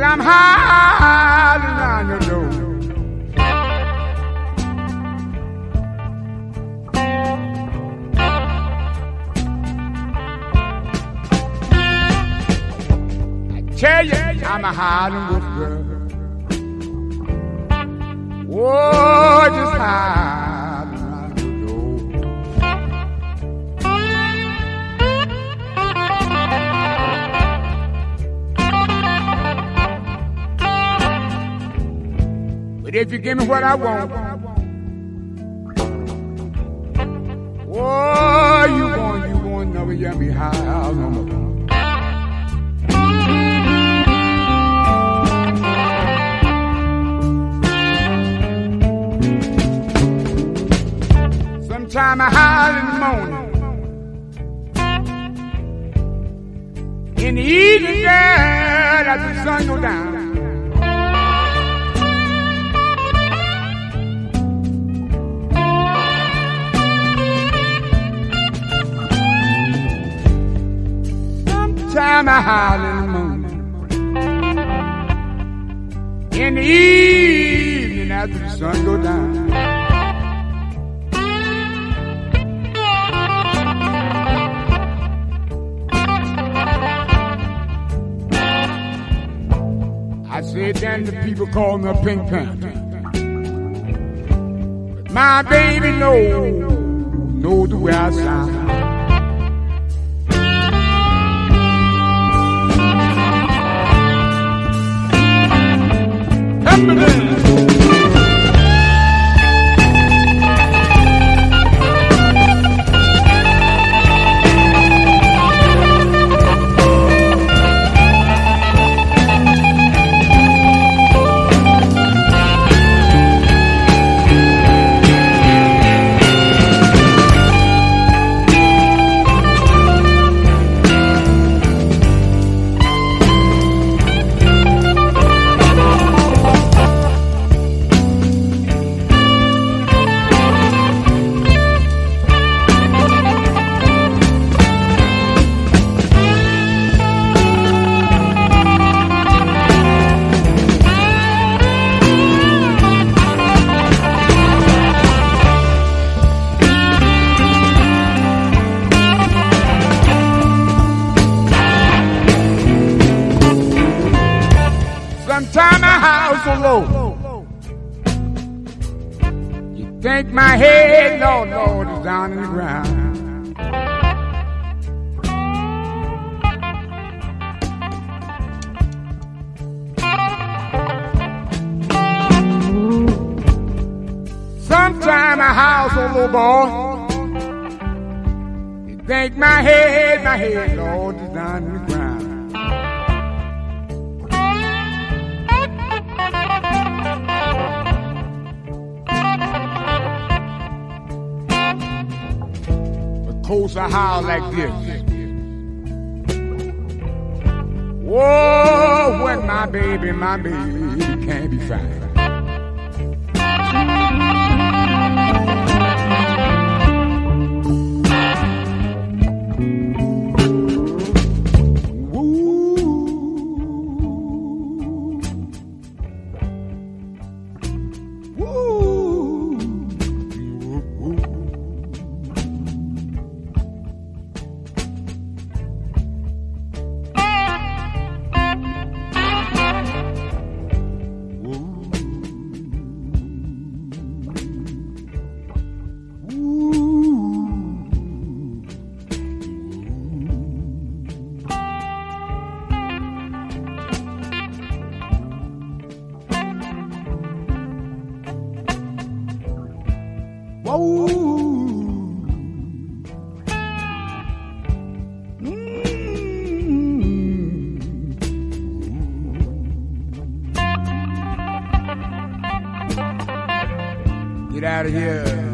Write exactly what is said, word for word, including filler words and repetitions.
I'm hiding around your door. I tell you, I'm a hiding wolf girl. Oh, just hiding around your door. But if you give me what I want, oh, you won't, you won't never get me high no more. Sometime I howl in the morning, in the evening, girl, after the sun go down. Sometime I howl in the morning, in the evening, after the sun go down. I said then the people call me a Pink Panther. But my baby knows, knows the way I sound. Help me then. Sometime my house so low, you think my head, Lord, Lord, is down in the ground. Sometime my house so low, boy, you think my head, my head, Lord, is down in the ground. Coast I howl like this. Whoa, when my baby, my baby can't be found. Get out of here.